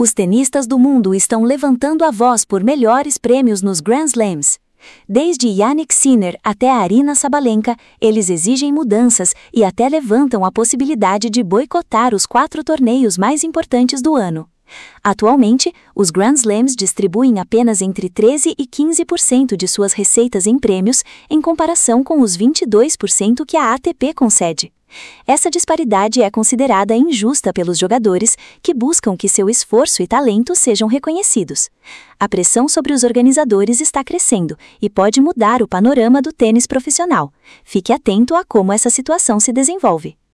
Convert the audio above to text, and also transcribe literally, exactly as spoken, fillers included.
Os tenistas do mundo estão levantando a voz por melhores prêmios nos Grand Slams. Desde Jannik Sinner até a Aryna Sabalenka, eles exigem mudanças e até levantam a possibilidade de boicotar os quatro torneios mais importantes do ano. Atualmente, os Grand Slams distribuem apenas entre treze e quinze por cento de suas receitas em prêmios, em comparação com os vinte e dois por cento que a A T P concede. Essa disparidade é considerada injusta pelos jogadores, que buscam que seu esforço e talento sejam reconhecidos. A pressão sobre os organizadores está crescendo e pode mudar o panorama do tênis profissional. Fique atento a como essa situação se desenvolve.